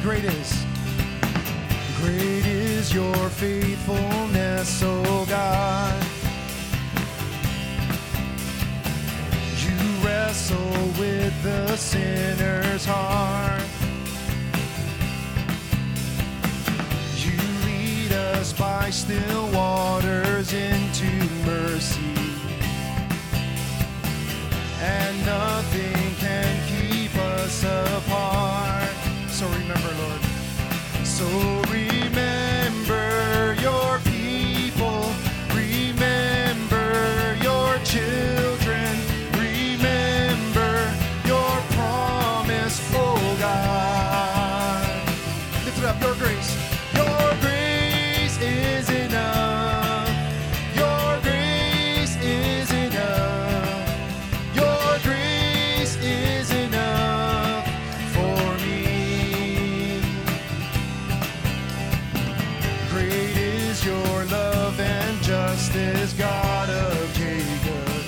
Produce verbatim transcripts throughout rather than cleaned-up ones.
great is. Great is your faithfulness, O God. You wrestle with the sinner's heart. You lead us by still waters into mercy, and nothing can keep us apart. So remember, Lord. So remember your people, remember your children, remember your promise, oh God. Lift it up, your grace. Your grace is enough. Your grace is enough. Your grace is enough for me. Great is your love and justice, God of Jacob.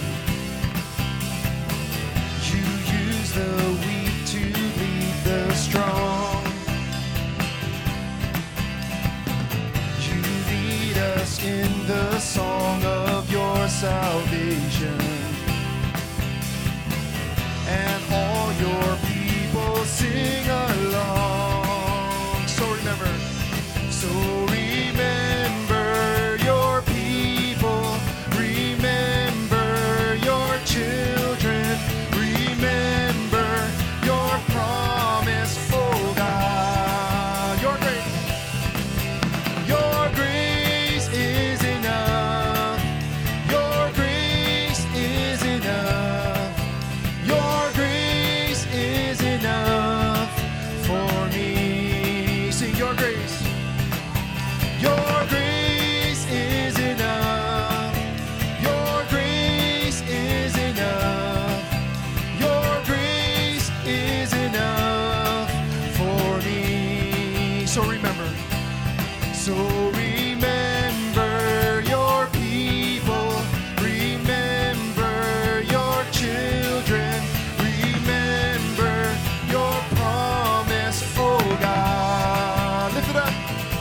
You use the weak to lead the strong. You lead us in the song of your salvation, and all your people sing along. So remember, so remember your people, remember your children, remember your promise, oh God. Your grace, your grace is enough. Your grace is enough. Your grace is enough for me. Sing your grace. Your grace is enough. Your grace is enough. Your grace is enough for me. So remember. So remember your people. Remember your children. Remember your promise, oh God. Lift it up.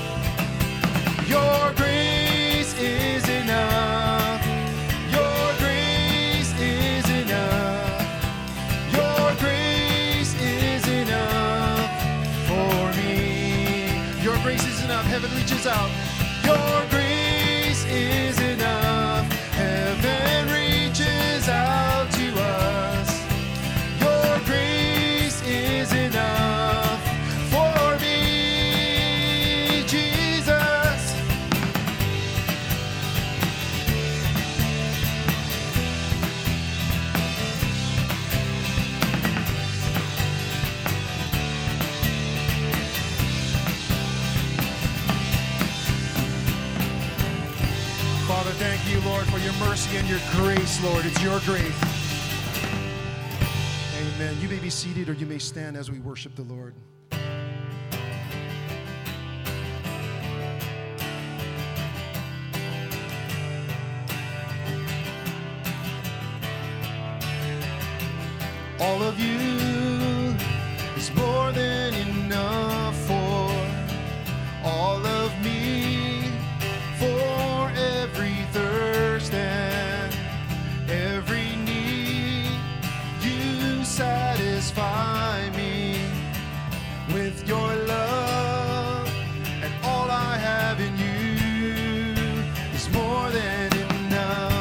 Your grace is enough. Your grace is enough. Your grace is enough for me. Your grace is enough. Heaven reaches out. Your grace is enough. Heaven reaches out to us. Your grace is enough for me, Jesus. Father, thank you, Lord, for your mercy and your grace, Lord. It's your grace. Amen. You may be seated or you may stand as we worship the Lord. All of you is more than enough for all of me, for every thirst and every need. You satisfy me with your love, and all I have in you is more than enough.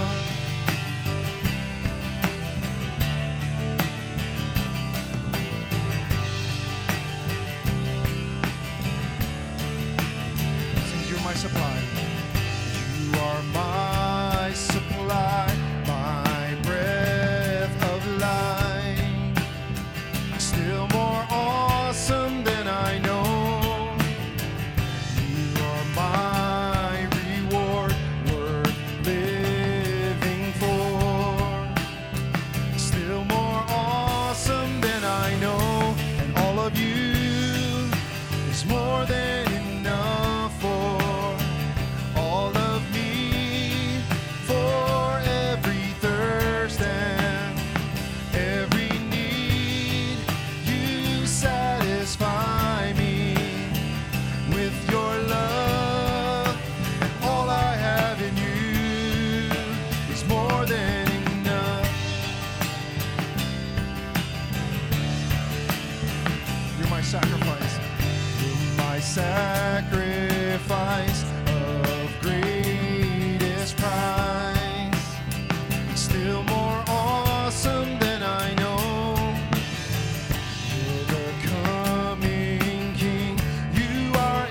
My supply. You are my supply, my breath of life. Still more awesome than I know. You are my reward, worth living for. Still more awesome than I know, and all of you is more than enough for all of me. sacrifice of greatest price. It's still more awesome than I know. You're the coming King. You are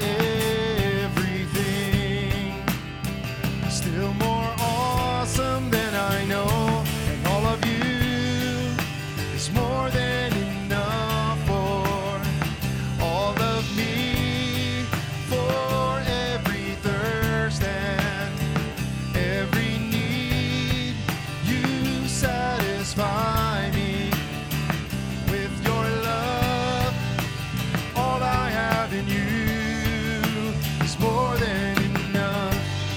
everything. Still more awesome than I know. And all of you is more than enough for all of me, for every thirst and every need. You satisfy me with your love. All I have in you is more than enough.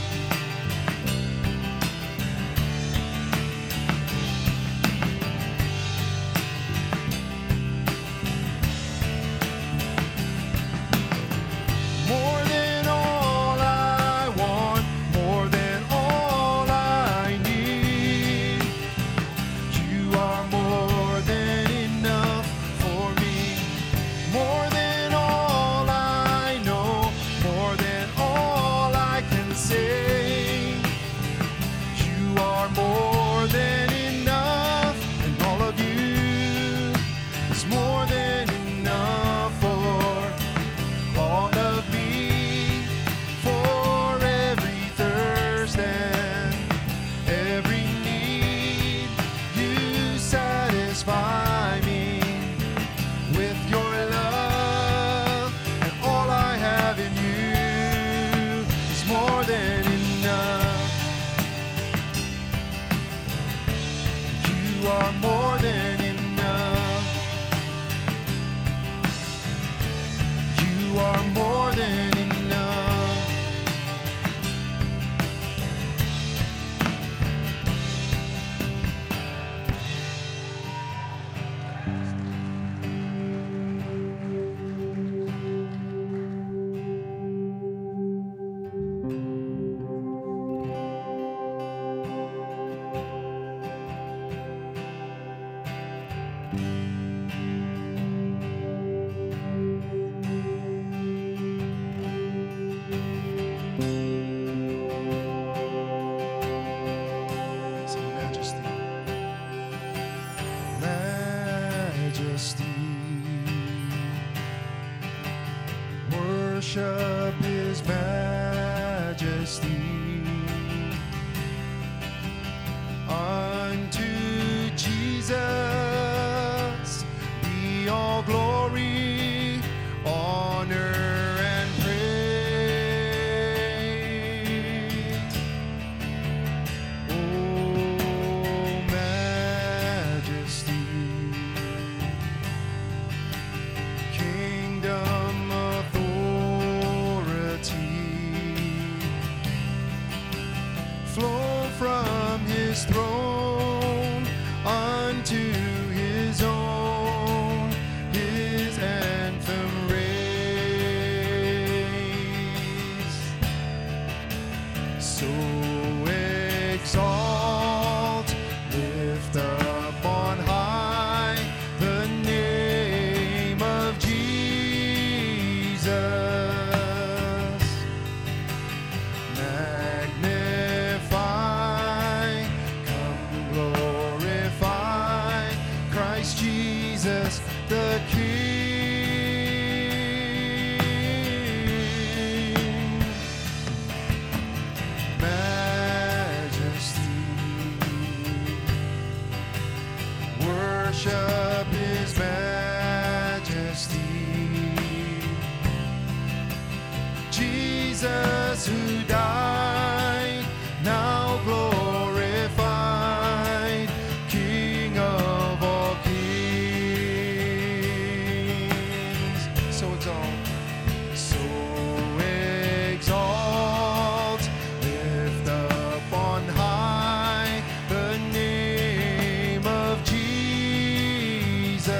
More than all I want, more than all I need. You are more than enough for me. More than all I know, more than all I can say. You are more than enough, and all of you is more than enough for all of me, for every thirst and every need. You satisfy me with your love, and all I have in you is more than enough. You are more than enough. You are more than enough. Say majesty. Majesty. Worship His majesty. Unto Jesus be all glory, honor, and praise. Oh, majesty, kingdom authority, flow from His throne unto His own, His anthem raise. So exalt, lift up on high the name of Jesus. Magnify, come glorify Christ Jesus the King. Majesty, worship His majesty. Jesus who died, now glorified, King of all kings. So exalt, so exalt, lift up on high the name of Jesus.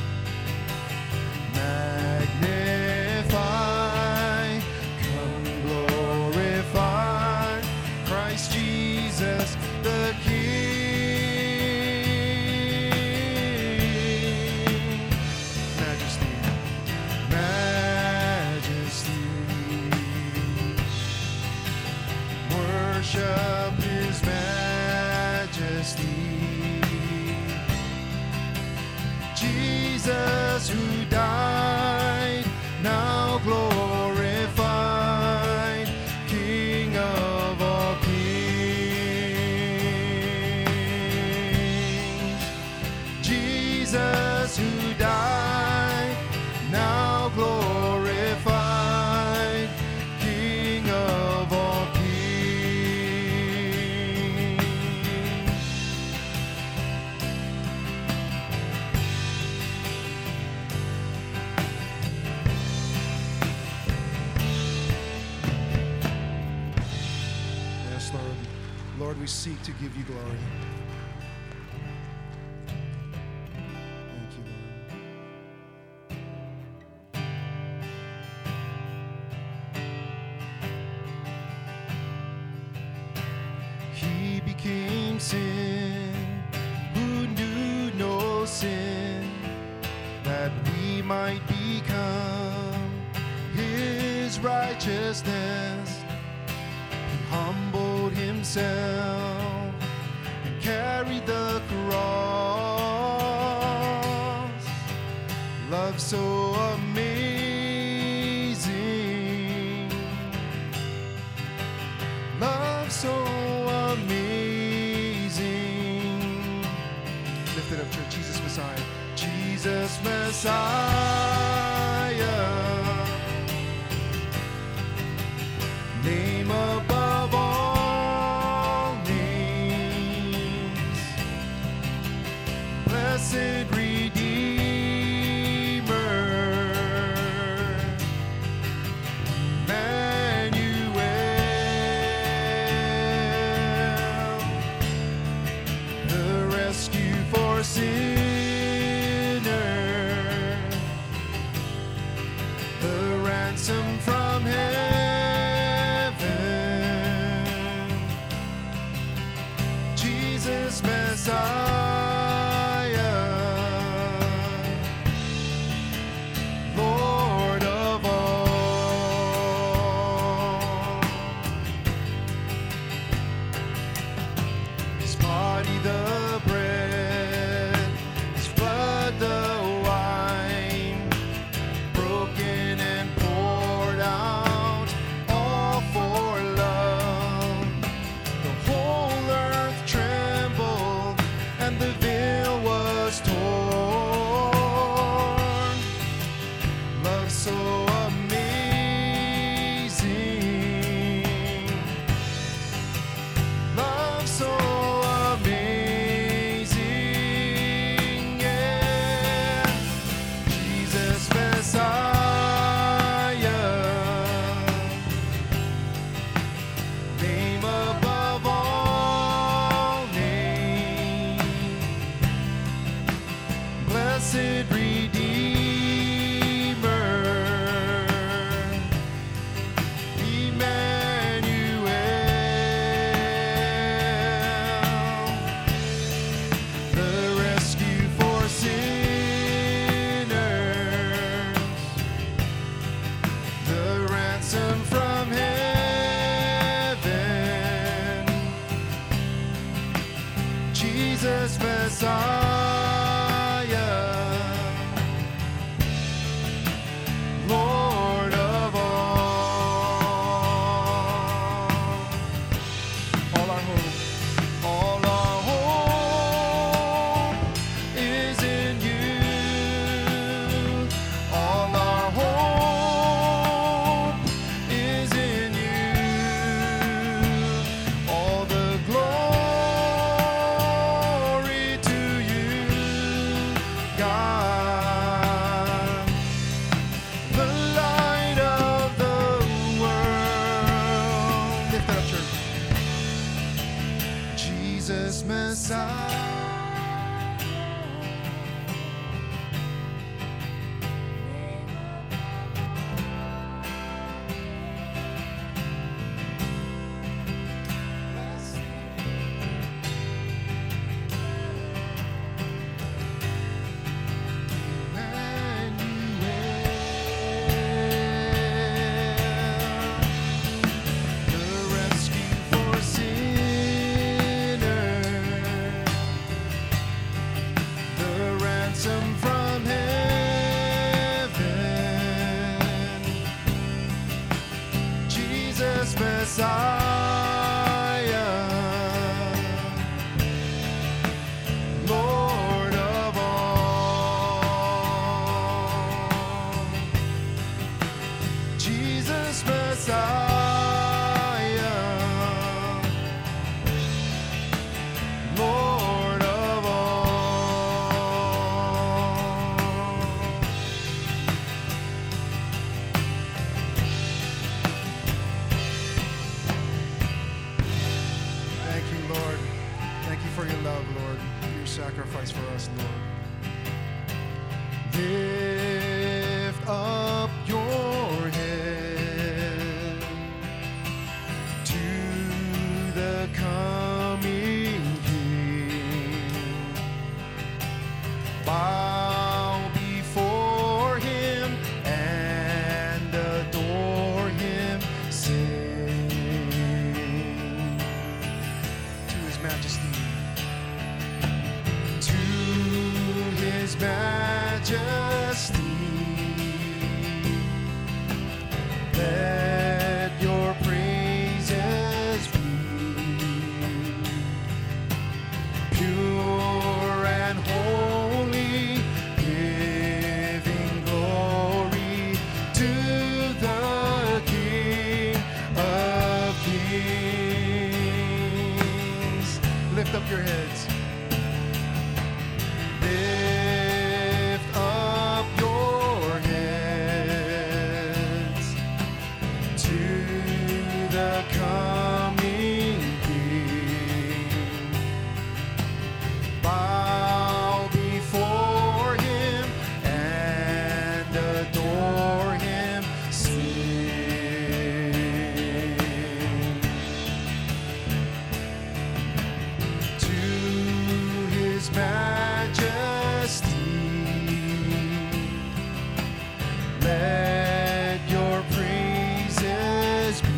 Magnify, come worship His majesty. Jesus who died, now glorified, King of all kings. Jesus who died, now glorified, King of all kings. Yes, Lord. Lord, we seek to give you glory. Thank you, Lord. He became sin, who knew no sin, that we might become His righteousness. He humbled Himself and carried the cross. Love so amazing, love so amazing. Lift it up, church. Jesus Messiah, Jesus Messiah, name above all names, blessed Redeemer, Emmanuel, the rescue for sinners, the ransom from heaven, Jesus Messiah, Lord of all. His body the bread, His blood the wine, broken and poured out, all for love. The whole earth trembled, and the veil was torn. Love so amazing, love so amazing, yeah. Jesus Messiah, name above all names, blessed Redeemer, Emmanuel, the rescue for sinners, the ransom from heaven, Jesus Messiah, Lord of all. All our hope, all our hope is in you. All our hope is in you. All the glory to you. Jesus Messiah, Lord of all. Thank you, Lord. Thank you for your love, Lord, your sacrifice for us, Lord. Lift up your head to the coming King. Bow before him and adore him. Sing to his majesty. To his majesty. Let your praises be pure and holy, giving glory to the King of Kings. Lift up your heads. Lift up your heads to the coming King. Bow before him and adore him. Sing to his majesty. Let your praises be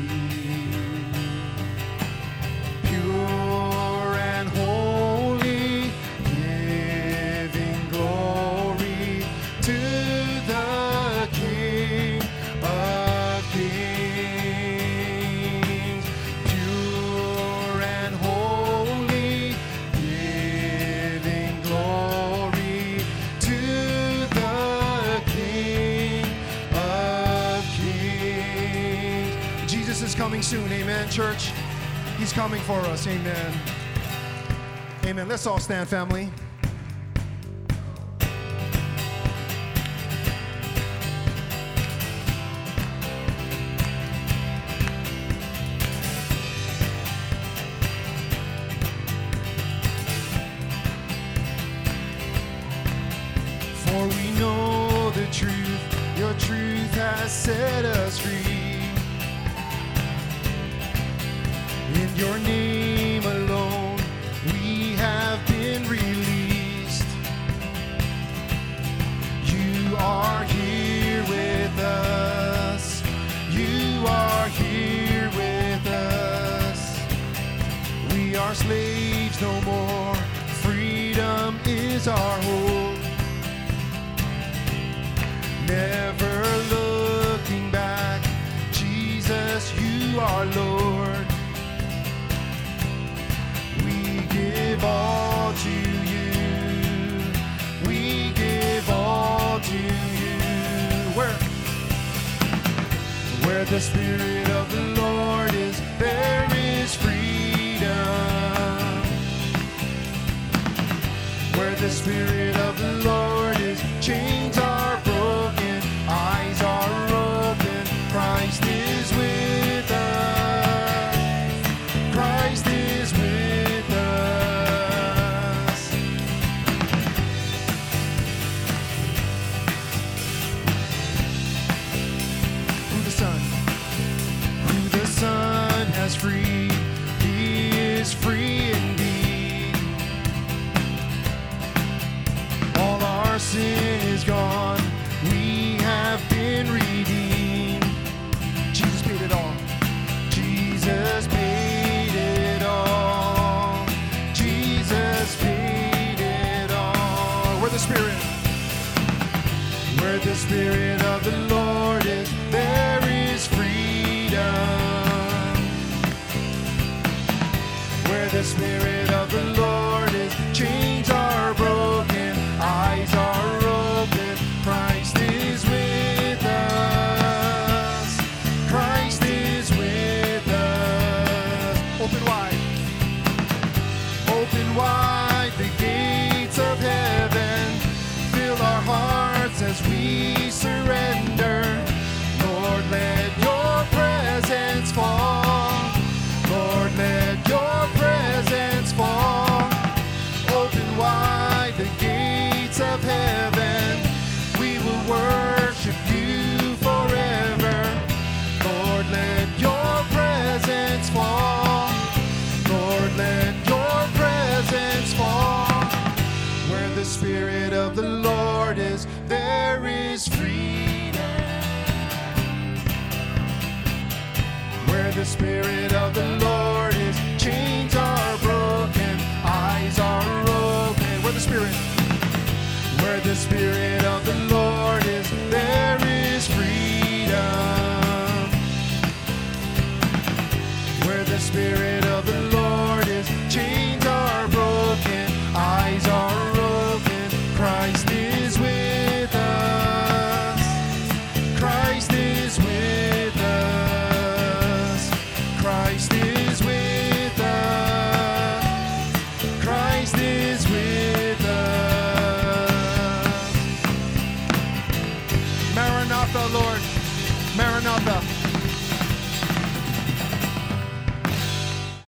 pure and holy, giving glory to the King of Kings. Pure and holy, giving glory to the King of Kings. Jesus is coming soon, amen, church. He's coming for us, amen. Amen. Let's all stand, family. For we know the truth, your truth has set us free. In your name alone, we have been released. You are here with us. You are here with us. We are slaves no more. Freedom is our hope. Never looking back. Jesus, you are Lord. Give all to you. We give all to you. Where? Where the Spirit of the Lord is, there is freedom. Where the Spirit of the Lord is, chains are broken, eyes are open. Christ is with us. Christ is with us. Free, he is free indeed. All our sin is gone, we have been redeemed. Jesus paid it all. Jesus paid it all. Jesus paid it all. Where the Spirit, where the Spirit of the Lord is, there is freedom. Where the Spirit of the Lord is, chains are broken, eyes are open. Christ is with us. the Spirit of the Lord is, chains are